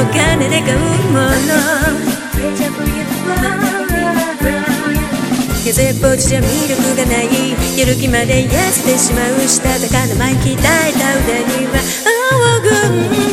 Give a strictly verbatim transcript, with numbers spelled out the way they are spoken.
お金で買うもの痩せっぽちじゃ魅力がない、やる気まで痩せてしまうしたたかな前鍛えた腕には青軍